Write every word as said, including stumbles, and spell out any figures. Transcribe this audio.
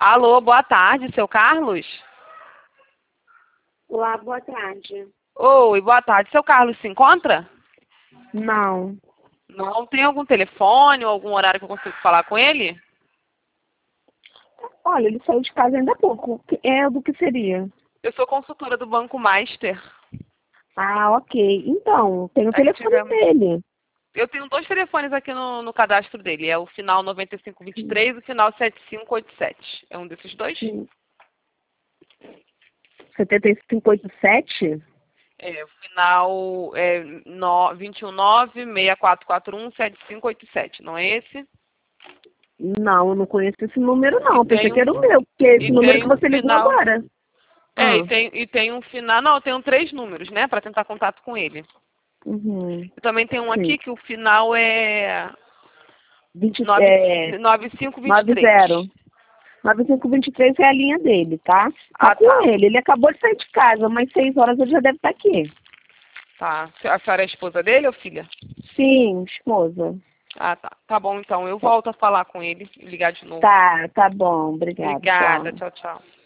Alô, boa tarde, seu Carlos? Olá, boa tarde. Oi, boa tarde. Seu Carlos se encontra? Não. Não tem algum telefone ou algum horário que eu consigo falar com ele? Olha, ele saiu de casa ainda há pouco. É do que seria? Eu sou consultora do Banco Master. Ah, ok. Então, tem o A gente telefone tivemos- dele. Eu tenho dois telefones aqui no, no cadastro dele. É o final noventa e cinco vinte e três e o final setenta e cinco oitenta e sete. É um desses dois? Sim. setenta e cinco oitenta e sete? É, o final é no, vinte e um nove seis quatro quatro um sete cinco oito sete. Não é esse? Não, eu não conheço esse número, não. E Pensei tem que era um, o meu, porque é esse e número tem que um você ligou final. agora. É, Ah, e tem, e tem um final. Não, eu tenho três números, né? Para tentar contato com ele. uhum. Eu também tenho um Sim. aqui que o final é vinte, nove é, nove cinco vinte e três. noventa. nove cinco dois três é a linha dele, tá? Tá Ah, com tá. ele. Ele acabou de sair de casa, mas seis horas ele já deve estar aqui. Tá. A senhora é a esposa dele ou filha? Sim, esposa. Ah, tá. Tá bom, então. Eu volto a falar com ele e ligar de novo. Tá, tá bom. Obrigada. Obrigada. Tchau. Tchau, tchau.